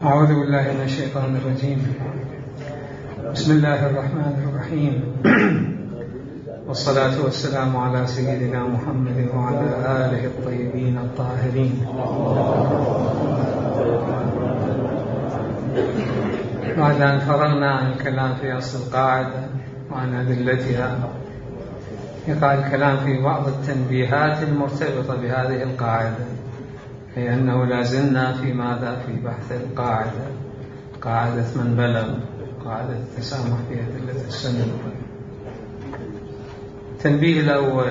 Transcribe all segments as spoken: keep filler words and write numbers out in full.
أعوذ بالله من الشيطان الرجيم. بسم الله الرحمن الرحيم. والصلاة والسلام على سيدنا محمد وعلى آله الطيبين الطاهرين. بعد أن فرغنا عن الكلام في أصل القاعدة وعن أدلتها، يقع الكلام في بعض التنبيهات المرتبطة بهذه القاعدة، أي أنه لازلنا في ماذا؟ في بحث القاعدة، قاعدة من بلغ، قاعدة التسامح في أدلة السنة. التنبيه الأول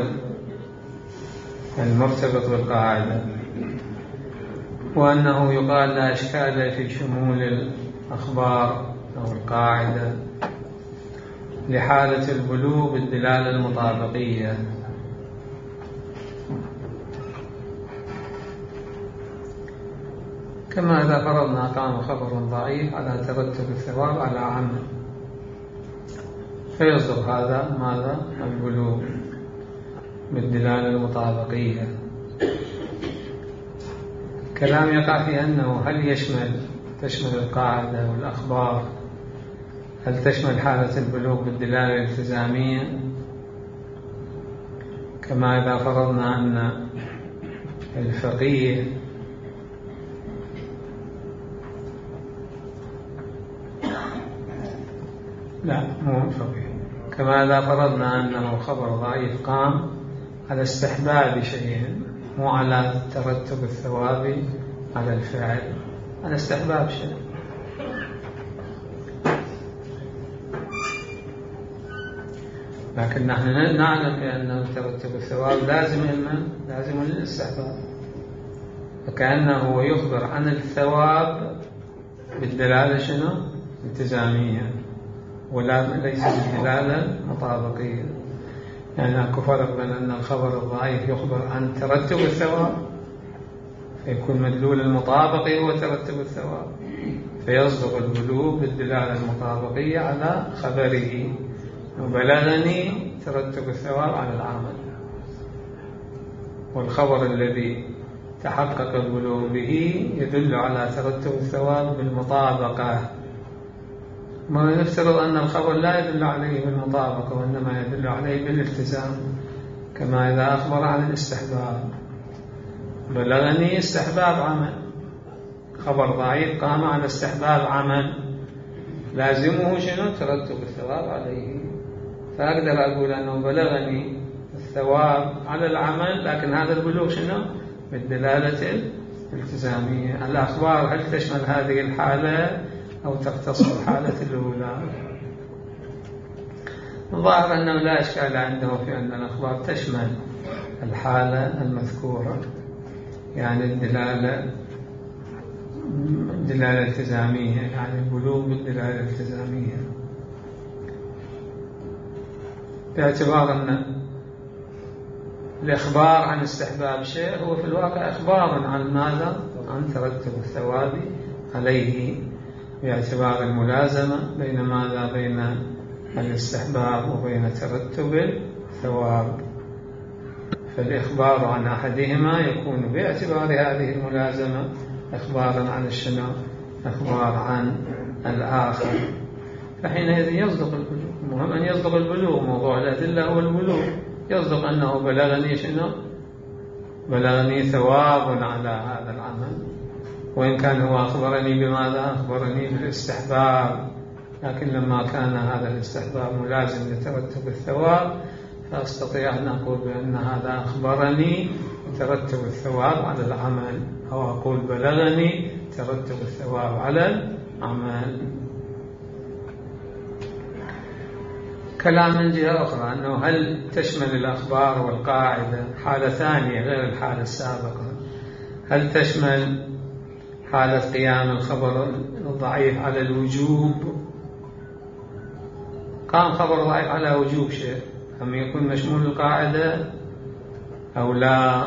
المرتبط بالقاعدة هو أنه يقال لا إشكال في شمول الأخبار أو القاعدة لحالة البلوغ بالدلالة المطابقية، كما إذا فرضنا قام خبر ضعيف على ترتب الثواب على عمل، فيصدق هذا ماذا؟ البلوغ بالدلالة المطابقية. كلام يقع في أنه هل يشمل تشمل القاعدة والأخبار، هل تشمل حالة البلوغ بالدلالة الالتزامية، كما إذا فرضنا أن الفقيه لا مو فقيه، كما إذا فرضنا أنه خبر ضعيف قام على استحباب شيء، مو على ترتب الثواب على الفعل، على استحباب شيء. لكن نحن نعلم بأن ترتب الثواب لازم من لازم للاستحباب، فكأنه يخبر عن الثواب بالدلالة شنو؟ التزامية، ولا ليس بالدلالة مطابقية. يعني أكو فرق بين أن الخبر الضعيف يخبر عن ترتب الثواب، فيكون مدلول المطابقي هو ترتب الثواب، فيصدق البلوغ بالدلالة المطابقية على خبره، وبلغني ترتب الثواب على العمل. والخبر الذي تحقق البلوغ به يدل على ترتب الثواب بالمطابقة. ما نفترض أن الخبر لا يدل عليه بالمطابقة، وإنما يدل عليه بالالتزام، كما إذا أخبر عن الاستحباب، بلغني استحباب عمل، خبر ضعيف قام على استحباب عمل، لازمه شنو؟ ترتب الثواب عليه. فأقدر أقول أنه بلغني الثواب على العمل، لكن هذا البلوغ شنو؟ بالدلالة الالتزامية. الأخبار هل تشمل هذه الحالة أو تختص الحالة الأولى؟ الظاهر أنه لا إشكال عنده في أن الأخبار تشمل الحالة المذكورة، يعني الدلالة الدلالة الالتزامية، يعني البلوغ بالدلالة الالتزامية، باعتبار أن الإخبار عن استحباب شيء هو في الواقع إخبار عن ماذا؟ عن ترتب الثواب عليه، باعتبار الملازمة بين ماذا؟ بين الاستحباب وبين ترتب الثواب. فالإخبار عن أحدهما يكون باعتبار هذه الملازمة إخبارا عن الشنو؟ إخبار عن الآخر، فحينئذ يصدق البلوغ. المهم أن يصدق البلوغ، موضوع الأدلة هو البلوغ، يصدق أنه بلغني شنو؟ بلغني ثواب على هذا العمل، وإن كان هو أخبرني بماذا؟ أخبرني بالاستحباب، لكن لما كان هذا الاستحباب ملازم لترتب الثواب، فأستطيع أن أقول بأن هذا أخبرني ترتب الثواب على العمل، أو أقول بلغني ترتب الثواب على العمل. كلام من جهة أخرى أنه هل تشمل الأخبار والقاعدة حالة ثانية غير الحالة السابقة؟ هل تشمل حالة قيام الخبر الضعيف على الوجوب؟ قام خبر ضعيف على وجوب شيء، أم يكون مشمول القاعدة أو لا؟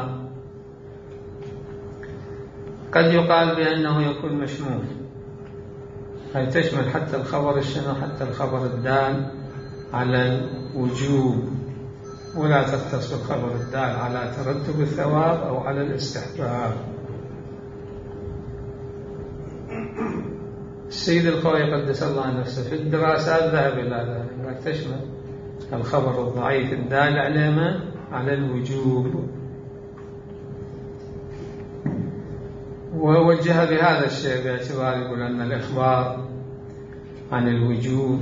قد يقال بأنه يكون مشمول، هل تشمل حتى الخبر الشنو؟ حتى الخبر الدال على الوجوب، ولا تختص بالخبر الدال على ترتب الثواب أو على الاستحباب. السيد الخوئي قدس الله نفسه في الدراسات ذهب إلى ذلك، قال تشمل الخبر الضعيف الدال على ما؟ على الوجوب، ووجه بهذا الشيء باعتبار يقول أن الإخبار عن الوجوب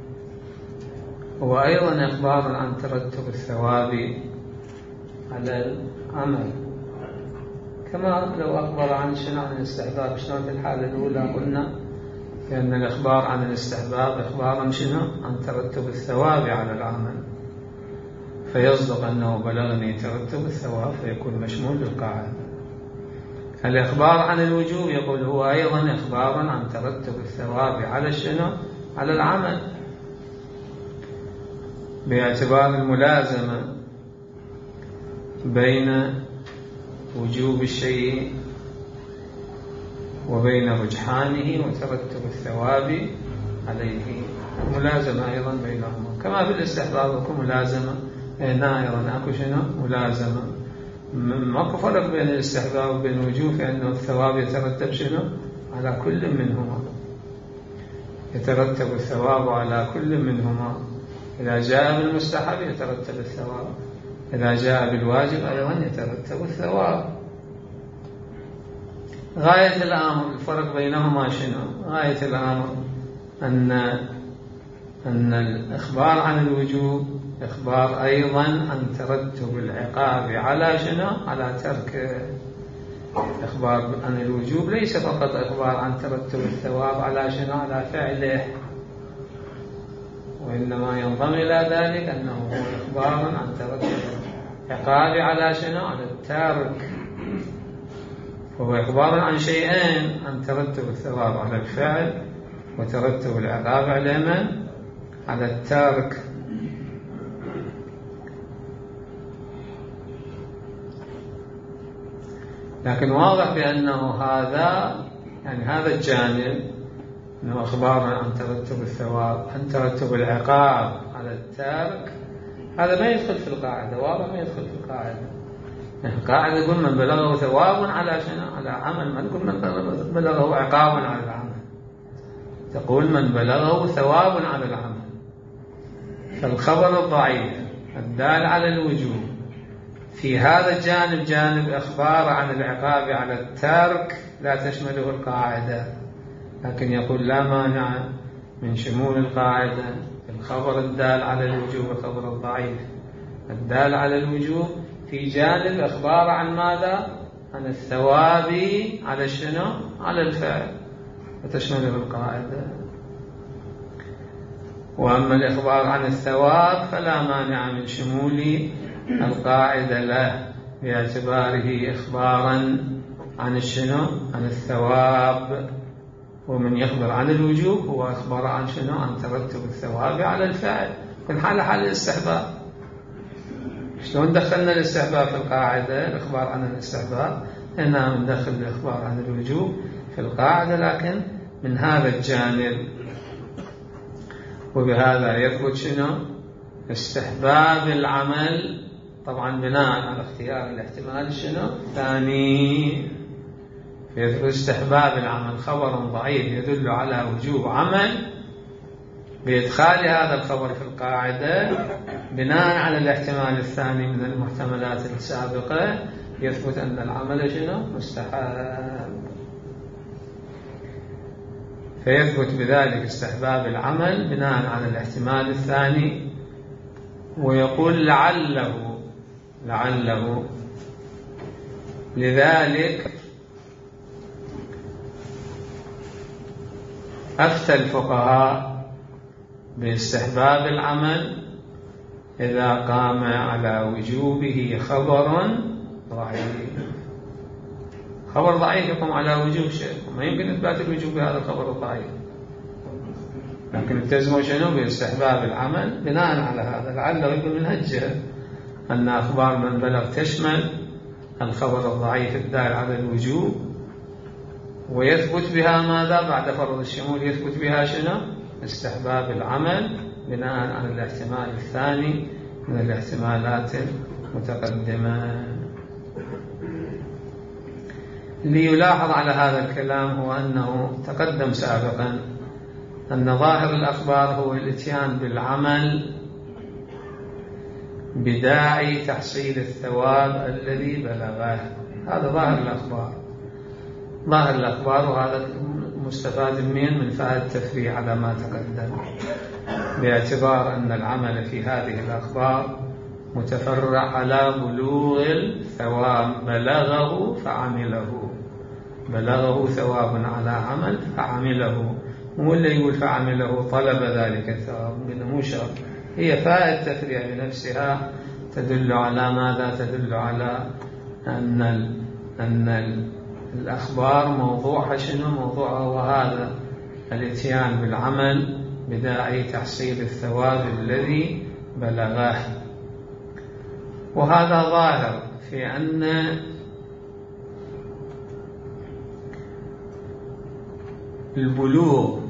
هو أيضا إخبار عن ترتب الثواب على العمل، كما لو أخبر عن شنو عن الاستحباب. شلون في الحالة الأولى قلنا لأن الإخبار عن الاستحباب إخبار عن شنو؟ عن ترتب الثواب على العمل، فيصدق أنه بلغني ترتب الثواب فيكون مشمول بالقاعدة. الإخبار عن الوجوب يقول هو أيضا إخبار عن ترتب الثواب على شنو؟ على العمل، باعتبار الملازمة بين وجوب الشيء وبين رجحانه وترتب الثواب عليه، ملازمة أيضا بينهما، كما في الاستحباب اكو ملازمة، هنا أيضا أكو شنو؟ ملازمة. ماكو فرق بين الاستحباب وبين الوجوب، لأنه الثواب يترتب شنو؟ على كل منهما، يترتب الثواب على كل منهما. إذا جاء بالمستحب يترتب الثواب، إذا جاء بالواجب أيضا يترتب الثواب. غاية الأمر الفرق بينهما شنو؟ غاية الأمر أن أن الإخبار عن الوجوب إخبار أيضا عن ترتب العقاب على شنو؟ على ترك. إخبار عن الوجوب ليس فقط إخبار عن ترتب الثواب على شنو؟ على فعله، وإنما ينضم إلى ذلك أنه هو إخبار عن ترتب العقاب على شنو؟ على الترك. فهو إخبار عن شيئين، عن ترتب الثواب على الفعل وترتب العقاب على من؟ على الترك. لكن واضح بأنه هذا يعني هذا الجانب أنه أخبار عن ترتب الثواب عن ترتب العقاب على الترك، هذا ما يدخل في القاعدة، واضح ما يدخل في القاعدة. يعني القاعدة يقول من بلغه ثواب على شنو؟ على عمل، ما تقول من بلغه عقاب على العمل، تقول من بلغه ثواب على العمل. فالخبر الضعيف الدال على الوجوب في هذا الجانب جانب إخبار عن العقاب على الترك لا تشمله القاعدة، لكن يقول لا مانع من شمول القاعدة الخبر الدال على الوجوب الخبر الضعيف الدال على الوجوب في جانب إخبار عن ماذا؟ عن الثواب على شنو؟ على الفعل، وتشمله القاعدة. وأما الإخبار عن الثواب فلا مانع من شمول القاعدة له باعتباره إخبارا عن الشنو؟ عن الثواب. ومن يخبر عن الوجوب هو أخبر عن شنو؟ عن ترتب الثواب على الفعل، كن حال حال الاستحباب. شلون دخلنا الاستحباب في القاعدة؟ الإخبار عن الاستحباب إننا ندخل الإخبار عن الوجوب في القاعدة، لكن من هذا الجانب. وبهذا يثبت شنو؟ استحباب العمل، طبعا بناء على اختيار الاحتمال شنو؟ الثاني. فيثبت استحباب العمل خبر ضعيف يدل على وجوب عمل بإدخال هذا الخبر في القاعدة بناء على الاحتمال الثاني من المحتملات السابقة، يثبت أن العمل شنو؟ مستحب. فيثبت بذلك استحباب العمل بناء على الاحتمال الثاني. ويقول لعله لعله لذلك أفتى الفقهاء باستحباب العمل إذا قام على وجوبه خبر ضعيف. خبر ضعيف يقوم على وجوب شيء، ما يمكن إثبات الوجوب بهذا الخبر الضعيف، لكن التزموا شنو؟ باستحباب العمل بناء على هذا. لعله يقول من هالجهة أن أخبار من بلغ تشمل الخبر الضعيف الدال على الوجوب، ويثبت بها ماذا؟ بعد فرض الشمول يثبت بها شنو؟ استحباب العمل بناء على الاحتمال الثاني من الاحتمالات المتقدمة. ليلاحظ على هذا الكلام هو أنه تقدم سابقا أن ظاهر الأخبار هو الإتيان بالعمل بداعي تحصيل الثواب الذي بلغه. هذا ظاهر الأخبار. ظاهر الأخبار، وهذا مستفاد من من فائدة التفريع على ما تقدم، باعتبار أن العمل في هذه الأخبار متفرع على بلوغ الثواب. بلغه فعمله، بلغه ثواب على عمل فعمله، مو اللي يقول فعمله طلب ذلك الثواب، مو شرط. هي فائدة التفريع بنفسها تدل على ماذا؟ تدل على أن ال أن ال الأخبار موضوعها شنو؟ موضوعها وهذا الاتيان بالعمل بداعي تحصيل الثواب الذي بلغه. وهذا ظاهر في أن البلوغ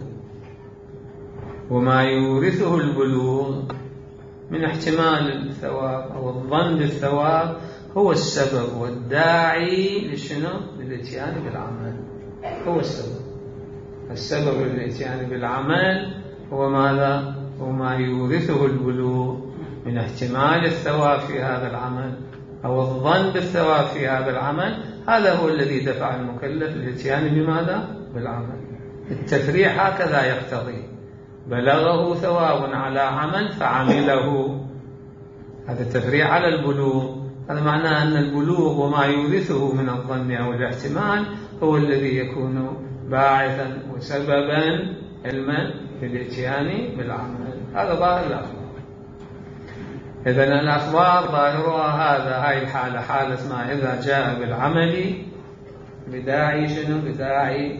وما يورثه البلوغ من احتمال الثواب أو الظن بالثواب هو السبب والداعي لشنو؟ للاتيان بالعمل. هو السبب. السبب للاتيان بالعمل هو ماذا؟ هو ما يورثه البلوغ من احتمال الثواب في هذا العمل أو الظن بالثواب في هذا العمل. هذا هو الذي دفع المكلف للاتيان بماذا؟ بالعمل. التفريع هكذا يقتضي. بلغه ثواب على عمل فعمله، هذا التفريع على البلوغ. هذا معناه أن البلوغ وما يورثه من الظن أو الاحتمال هو الذي يكون باعثا وسببا علما في الاتيان بالعمل. هذا ظاهر الأخبار. إذن الأخبار ظاهرها هذا، هاي الحالة، حالة ما إذا جاء بالعمل بداعي شنو؟ بداعي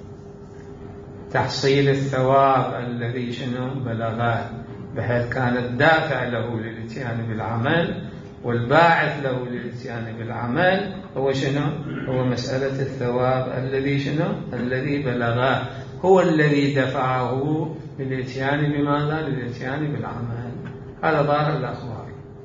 تحصيل الثواب الذي شنو؟ بلغه، بحيث كان الدافع له للاتيان بالعمل والباعث له للاتيان بالعمل هو شنو؟ هو مسألة الثواب الذي شنو؟ الذي بلغه، هو الذي دفعه للاتيان بماذا؟ للاتيان بالعمل. هذا ظاهر الأخبار.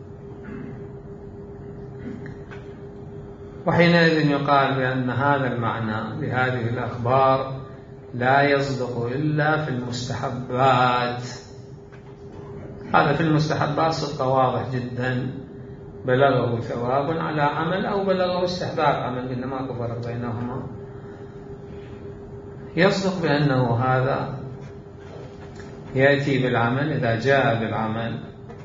وحينئذ يقال بأن هذا المعنى لهذه الأخبار لا يصدق إلا في المستحبات. هذا في المستحبات صدق واضح جدا، بلغه ثواب على عمل أو بلغه استحباب عمل، إنما ماكو فرق بينهما. يصدق بأنه هذا يأتي بالعمل إذا جاء بالعمل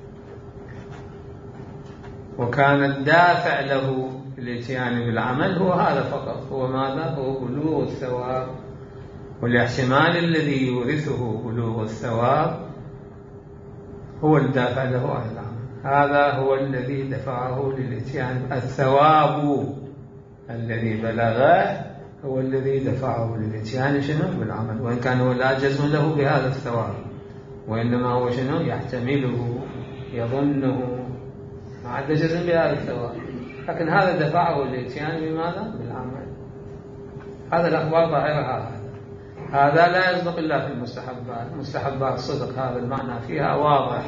وكان الدافع له الاتيان بالعمل هو هذا فقط، هو ماذا؟ هو بلوغ الثواب، والاحتمال الذي يورثه بلوغ الثواب هو الدافع له عن العمل. هذا هو الذي دفعه للاتيان. الثواب الذي بلغه هو الذي دفعه للاتيان شنو؟ بالعمل، وإن كان هو لا جزم له بهذا الثواب، وإنما هو شنو؟ يحتمله، يظنه، ما عاد جزم بهذا الثواب، لكن هذا دفعه للاتيان بماذا؟ بالعمل. هذا الأخبار ظاهرها هذا. هذا لا يصدق إلا في المستحبات. المستحبات صدق هذا المعنى فيها واضح.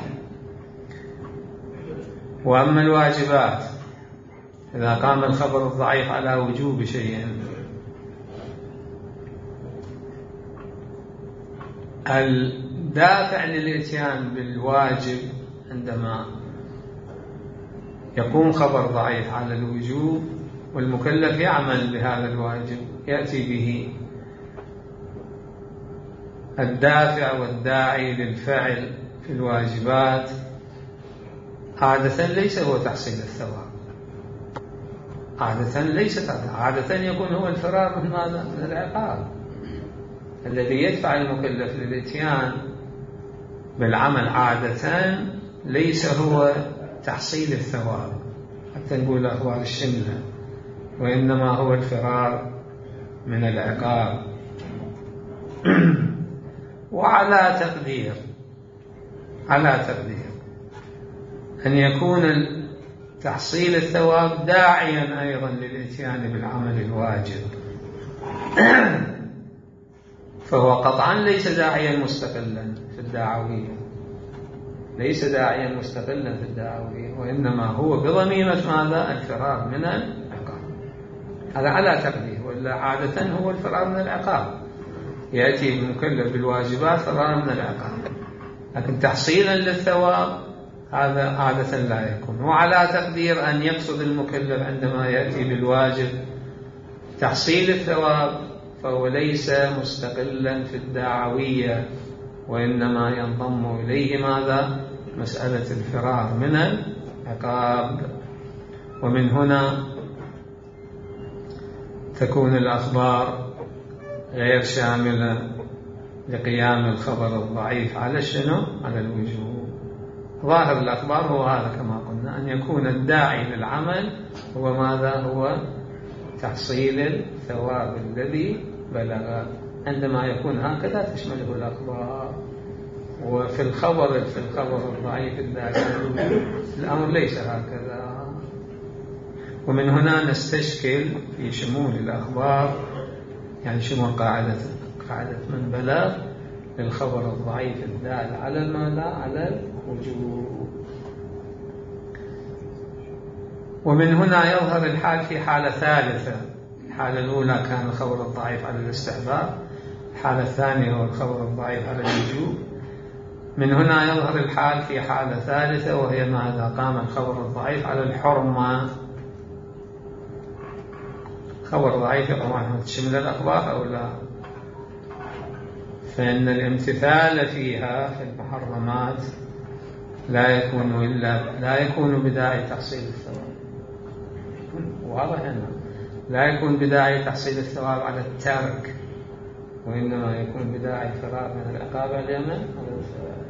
وأما الواجبات إذا قام الخبر الضعيف على وجوب شيء، الدافع للاتيان بالواجب عندما يقوم خبر ضعيف على الوجوب والمكلف يعمل بهذا الواجب يأتي به، الدافع والداعي للفعل في الواجبات عادة ليس هو تحصيل الثواب، عادة ليست عادة يكون هو الفرار من ماذا؟ من العقاب. الذي يدفع المكلف للاتيان بالعمل عادة ليس هو تحصيل الثواب حتى نقول أخبار الشملة، وإنما هو الفرار من العقاب. وعلى تقدير على تقدير أن يكون تحصيل الثواب داعيا أيضا للاتيان بالعمل الواجب، فهو قطعا ليس داعيا مستقلا في الدعوية، ليس داعيا مستقلا في الدعوية، وإنما هو بضميمة ماذا؟ الفرار من العقاب. هذا على تقدير، ولا عادة هو الفرار من العقاب، يأتي المكلف بالواجبات فرارا من العقاب، لكن تحصيلا للثواب هذا عادة لا يكون. وعلى تقدير أن يقصد المكلف عندما يأتي بالواجب تحصيل الثواب فهو ليس مستقلا في الدعوية، وإنما ينضم إليه ماذا؟ مسألة الفرار من العقاب. ومن هنا تكون الأخبار غير شاملة لقيام الخبر الضعيف على شنو؟ على الوجوب. ظاهر الأخبار هو هذا كما قلنا، أن يكون الداعي للعمل هو ماذا؟ هو تحصيل الثواب الذي بلغ. عندما يكون هكذا تشمله الأخبار. وفي الخبر في الخبر الضعيف الداعي الأمر ليس هكذا. ومن هنا نستشكل في شمول الأخبار، يعني شمول قاعدة قاعدة من بلغ للخبر الضعيف الدال على الماذا؟ على الوجوب. ومن هنا يظهر الحال في حالة ثالثة. الحالة الأولى كان الخبر الضعيف على الاستحباب، الحالة الثانية هو الخبر الضعيف على الوجوب. من هنا يظهر الحال في حالة ثالثة، وهي ماذا؟ قام الخبر الضعيف على الحرمة. خبر ضعيف طبعا تشمل الأخبار أو لا؟ فإن الامتثال فيها في المحرمات لا يكون إلا لا يكون بداعي تحصيل الثواب، واضح هنا لا يكون بداعي تحصيل الثواب على الترك، وإنما يكون بداعي الفرار من العقاب على اليمن على الفعل.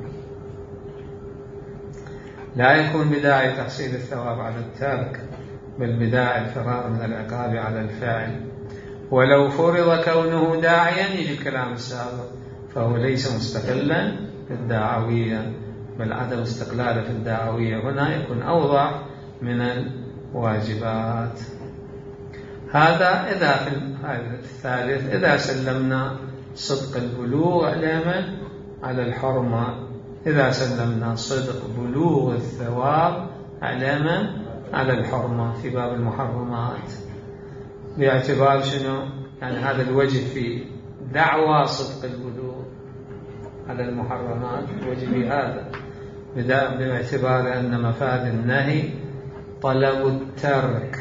لا يكون بداعي تحصيل الثواب على الترك، بل بداعي الفرار من العقاب على الفاعل. ولو فرض كونه داعيا، يجي الكلام السابق، فهو ليس مستقلا في الدعوية، بل عدم استقلاله في الدعوية هنا يكون أوضح من الواجبات. هذا إذا في الثالث إذا سلمنا صدق البلوغ علما على الحرمة، إذا سلمنا صدق بلوغ الثواب علما على الحرمة في باب المحرمات، باعتبار شنو؟ يعني هذا الوجه في دعوى صدق البلوغ على المحرمات وجه هذا باعتبار أن مفاد النهي طلب الترك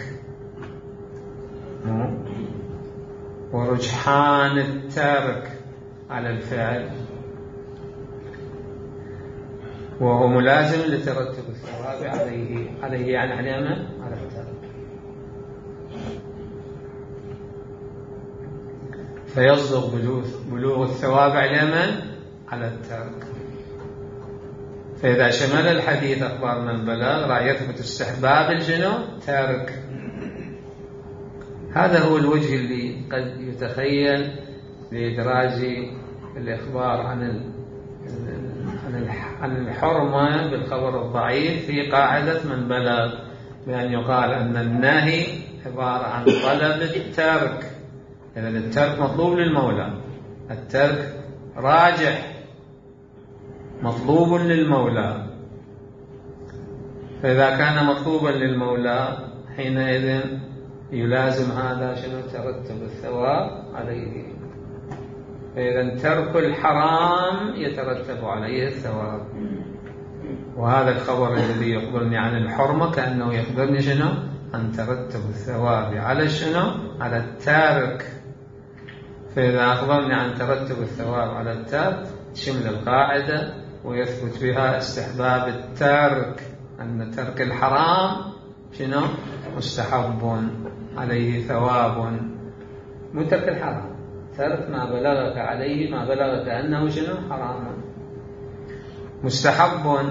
ورجحان الترك على الفعل، وهو ملازم لترتب الثواب عليه عليه يعني على من؟ على الترك. فيصدق بلوغ الثواب على من؟ على الترك. فإذا شمل الحديث أخبار من بلغ رأى يثبت استحباب الجنو ترك. هذا هو الوجه اللي قد يتخيل لإدراج الإخبار عن عن الحرمة بالخبر الضعيف في قاعدة من بلغ، بأن يقال أن النهي عبارة عن طلب الترك. إذن الترك مطلوب للمولى، الترك راجح مطلوب للمولى. فإذا كان مطلوبا للمولى حينئذ يلازم هذا شنو؟ ترتب الثواب عليه. فإذا ترك الحرام يترتب عليه الثواب. وهذا الخبر الذي يخبرني عن الحرمة كأنه يخبرني شنو؟ أن ترتب الثواب على شنو؟ على التارك. فإذا أخبرني عن ترتب الثواب على التارك تشمل القاعدة ويثبت بها استحباب الترك، أن ترك الحرام شنو؟ مستحب عليه ثواب. مو ترك الحرام، ترك ما بلغك عليه، ما بلغك أنه شنو؟ حرام مستحب.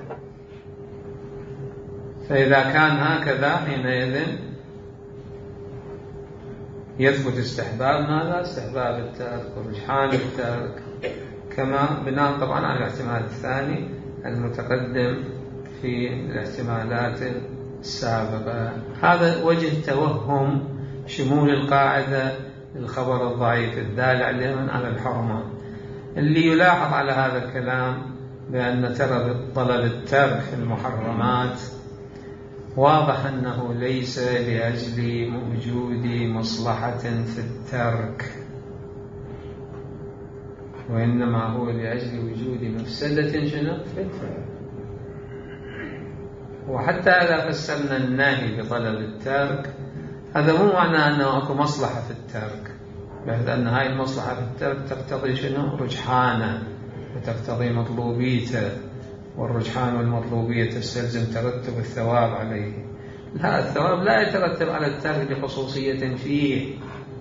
فإذا كان هكذا حينئذ يثبت استحباب ماذا؟ استحباب الترك ورجحان الترك، كما بناء طبعا على الاحتمال الثاني المتقدم في الاحتمالات السابقة. هذا وجه توهم شمول القاعدة الخبر الضعيف الدال عليهم على الحرمة. اللي يلاحظ على هذا الكلام بأن ترى طلب الترك في المحرمات واضح أنه ليس لأجل وجود مصلحة في الترك، وإنما هو لأجل وجود مفسدة شنو في الفعل. وحتى إذا فسرنا النهي بطلب الترك، هذا مو معنى أنه أكو مصلحة في الترك، بحيث أن هاي المصلحة في الترك تقتضي شنو رجحانه وتقتضي مطلوبيته، والرجحان والمطلوبية تستلزم ترتب الثواب عليه. لا، الثواب لا يترتب على الترك بخصوصية فيه،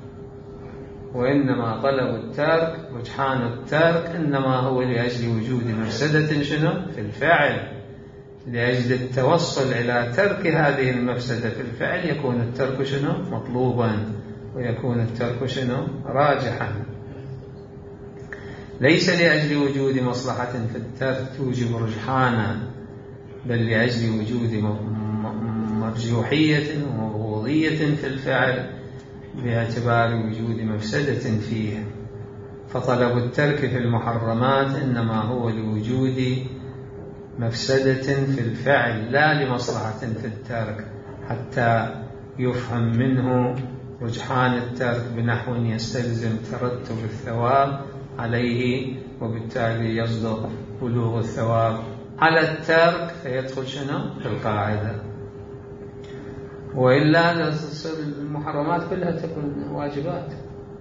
وإنما طلب الترك رجحان الترك إنما هو لأجل وجود مفسدة شنو في الفعل. لأجل التوصل إلى ترك هذه المفسدة في الفعل يكون الترك شنو مطلوبا، ويكون الترك شنو راجحا. ليس لأجل وجود مصلحة في الترك توجب رجحانا، بل لأجل وجود مرجوحية ومبغوضية في الفعل باعتبار وجود مفسدة فيه. فطلب الترك في المحرمات إنما هو لوجود مفسدة في الفعل لا لمصلحة في الترك، حتى يفهم منه رجحان الترك بنحو يستلزم ترتب الثواب عليه، وبالتالي يصدق بلوغ الثواب على الترك فيدخل شنو في القاعدة. وإلا تصير المحرمات كلها تكون واجبات.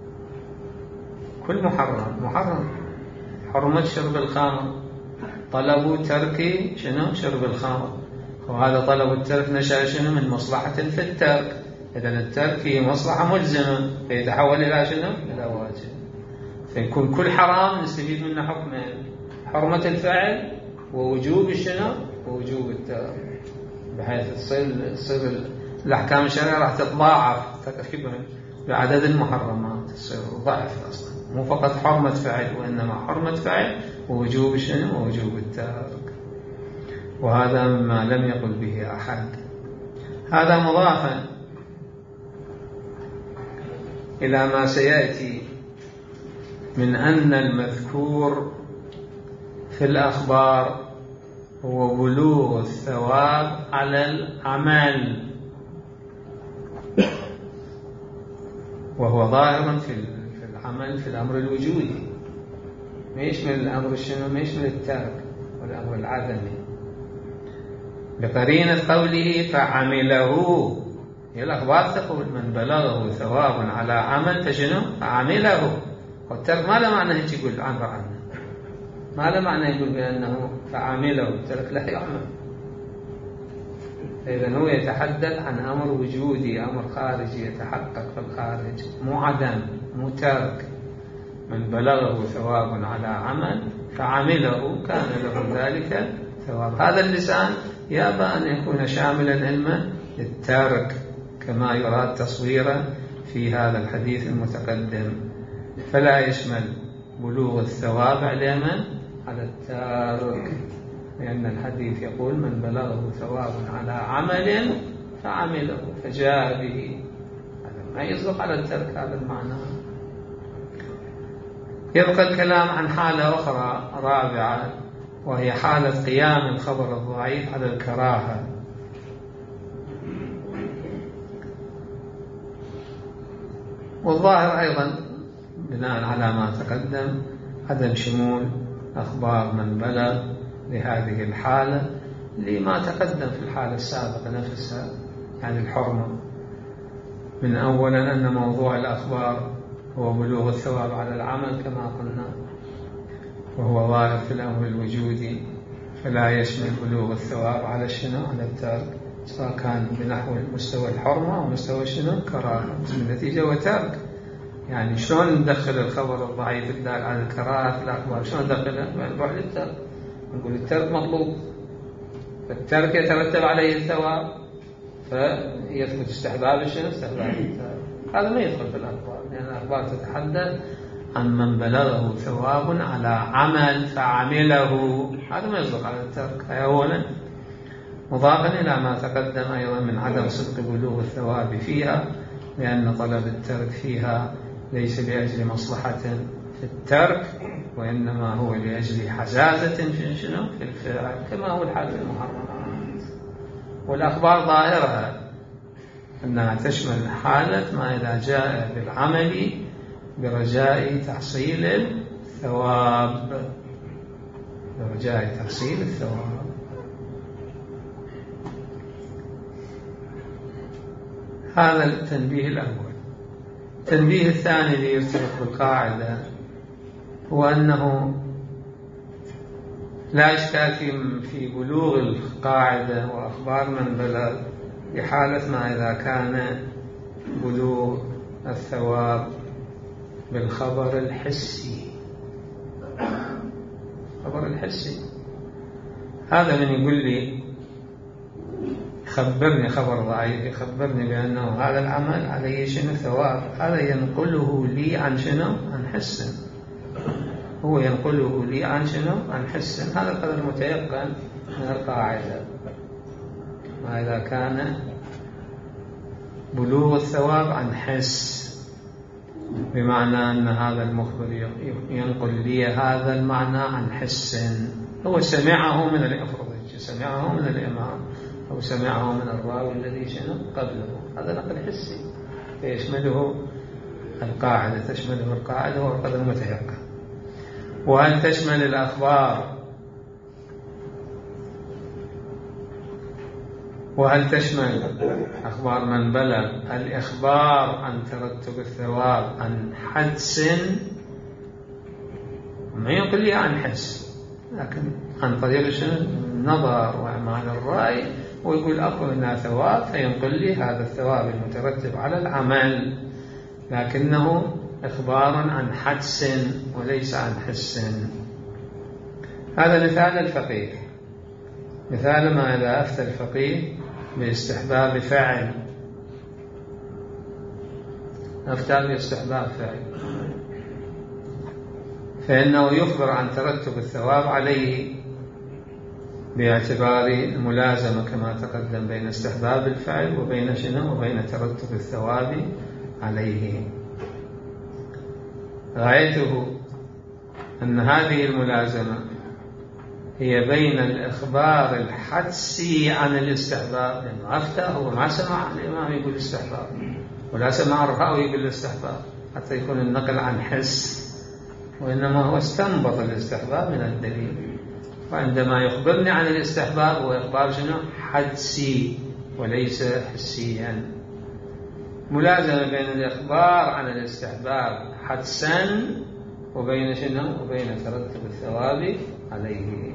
كل محرم محرم. حرمة شرب الخمر، طلب ترك شنو شرب الخمر، وهذا طلب الترك نشأ شنو من مصلحة في الترك. إذن الترك هي مصلحة ملزمة فيتحول إلى شنو إلى واجب، فيكون كل حرام نستفيد منه حكمين: حرمة الفعل ووجوب الشنو ووجوب الترك، بحيث تصير تصير الأحكام الشرعية راح تتضاعف تقريبا بعدد المحرمات، تصير ضعف أصلا، مو فقط حرمة فعل وإنما حرمة فعل ووجوب شنو ووجوب الترك. وهذا ما لم يقل به أحد. هذا مضافا إلى ما سيأتي من أن المذكور في الأخبار هو بلوغ الثواب على العمل، وهو ظاهر في العمل في الأمر الوجودي، ما يشمل الأمر الشنو ما يشمل الترك والأمر العدمي، بقرينة قوله فعمله. هي الأخبار تقول من بلغه ثواب على عمل فشنو فعمله، والترك ما له معنى هيك يقول عنه عنه ما له معنى يقول بأنه فعمله، الترك لا يعمل. إذن هو يتحدث عن أمر وجودي، أمر خارجي يتحقق في الخارج، مو عدم مو ترك. من بلغه ثواب على عمل فعمله كان له ذلك ثواب. هذا اللسان يابى أن يكون شاملا علما للترك كما يراد تصويره في هذا الحديث المتقدم، فلا يشمل بلوغ الثواب على من على الترك، لأن الحديث يقول من بلغه ثواب على عمل فعمله فجاء به، هذا ما يصدق على الترك هذا المعنى. يبقى الكلام عن حالة أخرى رابعة، وهي حالة قيام الخبر الضعيف على الكراهة. والظاهر أيضا بناء على ما تقدم عدم شمول أخبار من بلغ لهذه الحالة لما تقدم في الحالة السابقة نفسها، يعني الحرمة. من أولا أن موضوع الأخبار هو بلوغ الثواب على العمل كما قلنا، وهو ظاهر في الأمر الوجودي، فلا يشمل بلوغ الثواب على الشنو على الترك، سواء كان بنحو مستوى الحرمة أو مستوى شنو كراهة. النتيجة وترك. يعني شلون ندخل الخبر الضعيف الدال على الكراهة في الأخبار؟ شلون ندخله؟ نروح للترك، نقول الترك مطلوب، فالترك يترتب عليه الثواب، فيثبت استحباب شنو استحباب الترك. هذا ما يدخل في الأخبار، لأن يعني الأخبار تتحدث عن من بلغه ثواب على عمل فعمله، هذا ما يصدق على الترك. هذا أولا. مضافا إلى ما تقدم أيضا من عدم صدق بلوغ الثواب فيها، لأن طلب الترك فيها ليس لأجل مصلحة في الترك، وإنما هو لأجل حزازة في شنو في الفعل، كما هو الحال في المحرمات. والأخبار ظاهرها أنها تشمل حالة ما إذا جاء بالعمل برجاء تحصيل الثواب، برجاء تحصيل الثواب. هذا التنبيه الأول. التنبيه الثاني اللي يرتبط بالقاعدة هو أنه لا إشكال في بلوغ القاعدة وأخبار من بلغ بحالة ما إذا كان بلوغ الثواب بالخبر الحسي. الخبر الحسي هذا من يقول لي خبرني خبر ضعيف، يخبرني بأنه هذا العمل عليه شنو ثواب، هذا ينقله لي عن شنو؟ عن حس. هو ينقله لي عن شنو؟ عن حس. هذا القدر متيقن من القاعدة. ما إذا كان بلوغ الثواب عن حس، بمعنى أن هذا المخبر ينقل لي هذا المعنى عن حس، هو سمعه من الأفراد، سمعه من الإمام أو سمعه من الراوي الذي شنو قبله، هذا نقل حسي فيشمله القاعدة، تشمله القاعدة والقدر متيقن. وهل تشمل الأخبار وهل تشمل أخبار من بلغ الإخبار عن ترتب الثواب عن حدس؟ ما يقول لي عن حس، لكن عن طريق النظر وأعمال الرأي، ويقول أقول أنها ثواب فينقل لي هذا الثواب المترتب على العمل، لكنه إخبار عن حدس وليس عن حس. هذا مثال الفقيه. مثال ما إذا أفتى الفقيه باستحباب فعل، أفتى باستحباب فعل، فإنه يخبر عن ترتب الثواب عليه باعتبار الملازمة كما تقدم بين استحباب الفعل وبين شنو وبين ترتب الثواب عليه. غايته أن هذه الملازمة هي بين الإخبار الحدسي عن الاستحباب، لأنه أفتى هو ما سمع الإمام يقول استحباب ولا سمع الراوي يقول الاستحباب حتى يكون النقل عن حس، وإنما هو استنبط الاستحباب من الدليل. وعندما يخبرني عن الاستحباب هو إخبار شنو حدسي وليس حسيا. ملازمة بين الإخبار عن الاستحباب حدسا وبين شنو وبين ترتب الثواب عليه.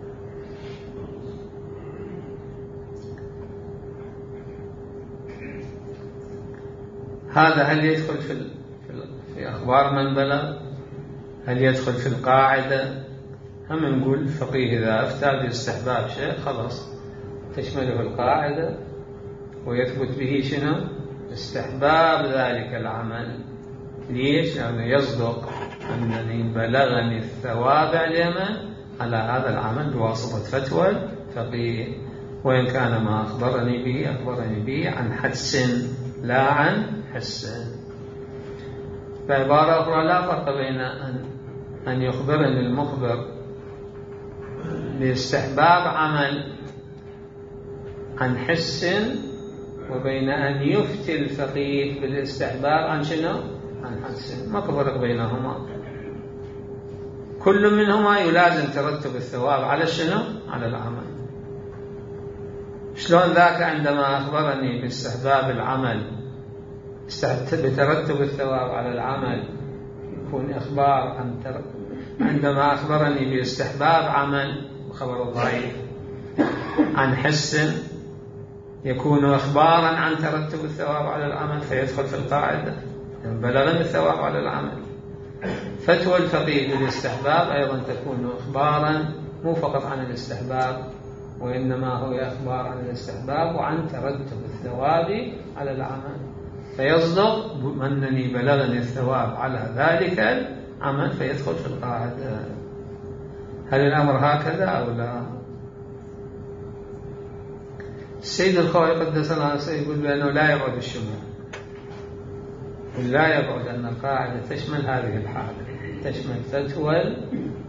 هذا هل يدخل في في أخبار من بلغ؟ هل يدخل في القاعدة؟ هم نقول الفقيه إذا أفتى باستحباب شيء خلاص تشمله القاعدة ويثبت به شنو استحباب ذلك العمل. ليش؟ لأنه يصدق أنني بلغني الثواب اليمن على هذا العمل بواسطة فتوى الفقيه، وإن كان ما أخبرني به أخبرني به عن حدس لا عن حس. بعبارة أخرى لا فرق بين أن أن يخبرني المخبر باستحباب عمل عن حس وبين أن يفتي الفقيه بالاستحباب عن شنو عن حدس. ما فرق بينهما، كل منهما يلازم ترتب الثواب على شنو على العمل. شلون ذاك عندما أخبرني باستحباب العمل بترتب الثواب على العمل يكون إخبار عن ترتب، عندما أخبرني باستحباب عمل خبر ضعيف عن حس يكون إخبارا عن ترتب الثواب على العمل فيدخل في القاعدة بلغني الثواب على العمل. فتوى الفقيه بالاستحباب أيضا تكون إخبارا مو فقط عن الاستحباب وإنما هو إخبار عن الاستحباب وعن ترتب الثواب على العمل، فيصدق أنني بلغني الثواب على ذلك العمل فيدخل في القاعدة. هل الأمر هكذا أو لا؟ السيد الخوئي قدس الله سره يقول بأنه لا يبعد الشمول، لا يبعد أن القاعدة تشمل هذه الحالة، تشمل فتوى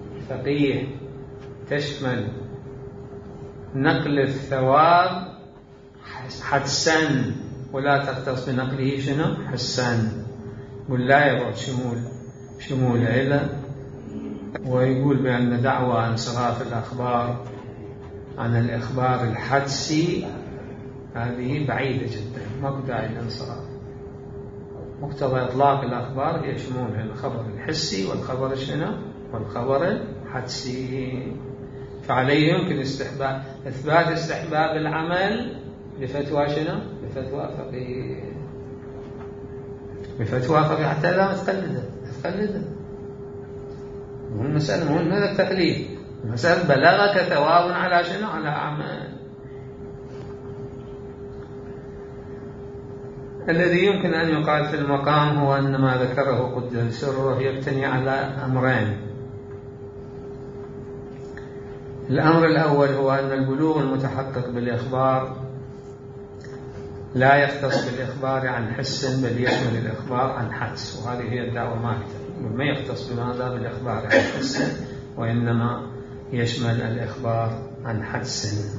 الفقيه، تشمل نقل الثواب حدسا ولا تختص بنقله شنو حسا، ولا يبعد شمول شمول إلى، ويقول بأن دعوى انصراف الأخبار عن الإخبار الحدسي هذه بعيدة جدا، ما داعي للانصراف. مقتضى إطلاق الأخبار هي شمولها الخبر الحسي والخبر شنو والخبر الحدسي. فعليه يمكن استحباب إثبات استحباب العمل بفتوى شنو بفتوى فقيه، بفتوى فقيه حتى لا تقلده تقلده. مو المسألة مو هذا التقليد، المسألة بلغك ثواب على شنو على عمل. الذي يمكن أن يقال في المقام هو أن ما ذكره قدس سره يبتني على أمرين. الأمر الأول هو أن البلوغ المتحقق بالإخبار لا يختص بالإخبار عن حس بل يشمل الإخبار عن حدس، وهذه هي الدعوة مالكة، ما يختص بماذا بالإخبار عن حس وإنما يشمل الإخبار عن حدس.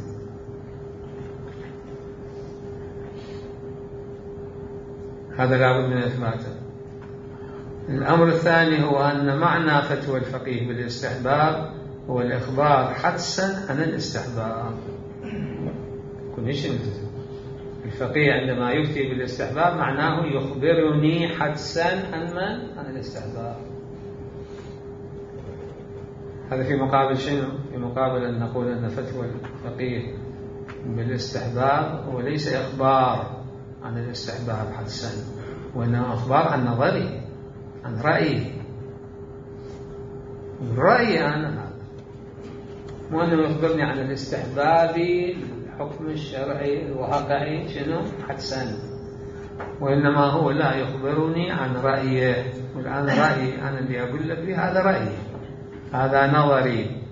هذا لابد من إثباته. الأمر الثاني هو أن معنى فتوى الفقيه بالاستحباب هو الإخبار حدسا عن الاستحباب. كنش الفقيه عندما يفتي بالاستحباب معناه يخبرني حدسا عن من؟ عن الاستحباب. هذا في مقابل شنو؟ في مقابل أن نقول أن فتوى الفقيه بالاستحباب هو ليس إخبار عن الاستحباب حدسا، وإنما أخبار عن نظري عن رأيي رأيي أنا، مو أنه يخبرني عن الاستحباب الحكم الشرعي الواقعي شنو حدسا، وإنما هو لا يخبرني عن رأيه. والآن رأيي أنا اللي أقول لك به هذا رأيي هذا نظري.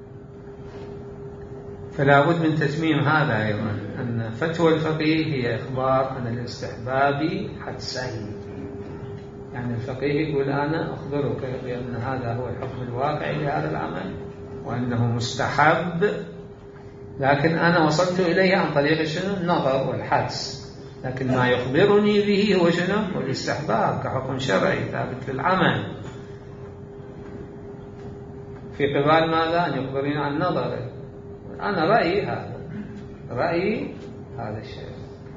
فلا بد من تتميم هذا أيضا، أن فتوى الفقيه هي إخبار عن الاستحباب حدسا. يعني الفقيه يقول أنا أخبرك بأن هذا هو الحكم الواقعي لهذا العمل وأنه مستحب، لكن أنا وصلت إليه عن طريق شنو النظر والحدس، لكن ما يخبرني به هو شنو هو الاستحباب كحكم شرعي ثابت للعمل. في قبال ماذا؟ أن يخبرني عن نظره. أنا رأيي هذا رأيي هذا الشيء.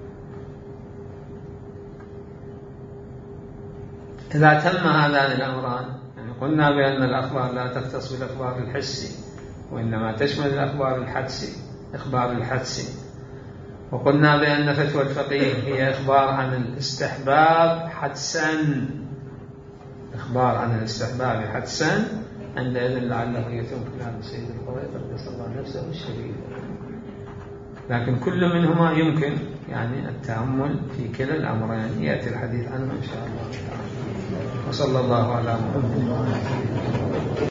إذا تم هذان الأمران، يعني قلنا بأن الأخبار لا تختص بالأخبار الحسي وإنما تشمل الأخبار الحدسي إخبار الحدسي، وقلنا بأن فتوى الفقيه هي إخبار عن الاستحباب حدسا إخبار عن الاستحباب حدسا، عندئذ لعله يتم كلام السيد القوي قدس الله نفسه الشريف. لكن كل منهما يمكن يعني التأمل في كلا الأمرين، يأتي الحديث عنه إن شاء الله تعالى. وصلى الله على محمد.